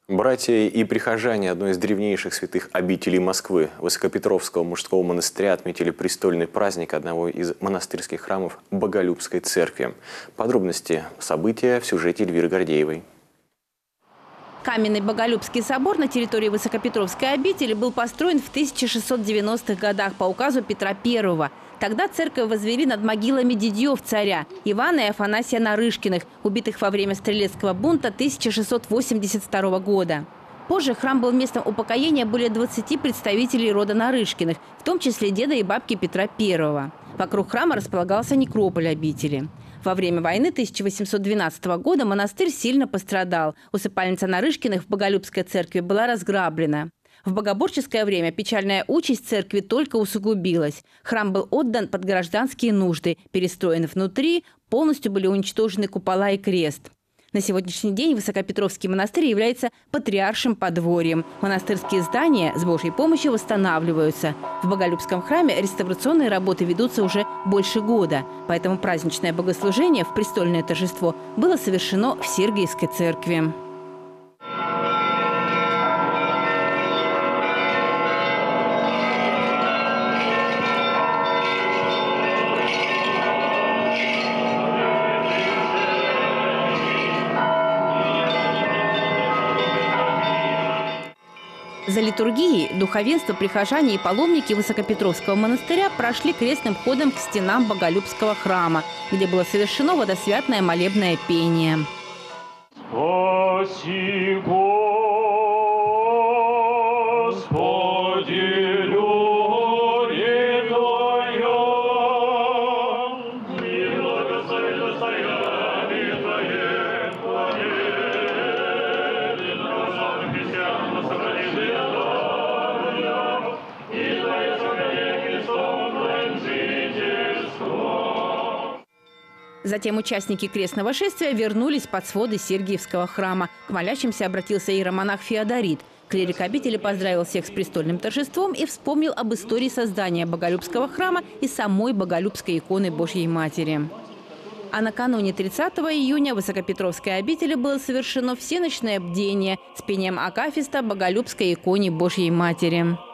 Братья и прихожане одной из древнейших святых обителей Москвы, Высокопетровского мужского монастыря, отметили престольный праздник одного из монастырских храмов Боголюбской церкви. Подробности события в сюжете Эльвиры Гордеевой. Каменный Боголюбский собор на территории Высокопетровской обители был построен в 1690-х годах по указу Петра I. Тогда церковь возвели над могилами дядьев царя Ивана и Афанасия Нарышкиных, убитых во время стрелецкого бунта 1682 года. Позже храм был местом упокоения более 20 представителей рода Нарышкиных, в том числе деда и бабки Петра I. Вокруг храма располагался некрополь обители. Во время войны 1812 года монастырь сильно пострадал. Усыпальница Нарышкиных в Боголюбской церкви была разграблена. В богоборческое время печальная участь церкви только усугубилась. Храм был отдан под гражданские нужды, перестроен внутри, полностью были уничтожены купола и крест. На сегодняшний день Высокопетровский монастырь является патриаршим подворьем. Монастырские здания с Божьей помощью восстанавливаются. В Боголюбском храме реставрационные работы ведутся уже больше года. Поэтому праздничное богослужение в престольное торжество было совершено в Сергиевской церкви. За литургией духовенство, прихожане и паломники Высокопетровского монастыря прошли крестным ходом к стенам Боголюбского храма, где было совершено водосвятное молебное пение. Спаси, Господи, люди Твоя, и благослови достояние Твое, и православным христианам на сохранение здоровья, и Твое сохранение Христом Твоим жительством. Затем участники крестного шествия вернулись под своды Сергиевского храма. К молящимся обратился иеромонах Феодорит. Клирик обители поздравил всех с престольным торжеством и вспомнил об истории создания Боголюбского храма и самой Боголюбской иконы Божьей Матери. А накануне 30 июня в Высокопетровской обители было совершено всеночное бдение с пением акафиста Боголюбской иконе Божьей Матери.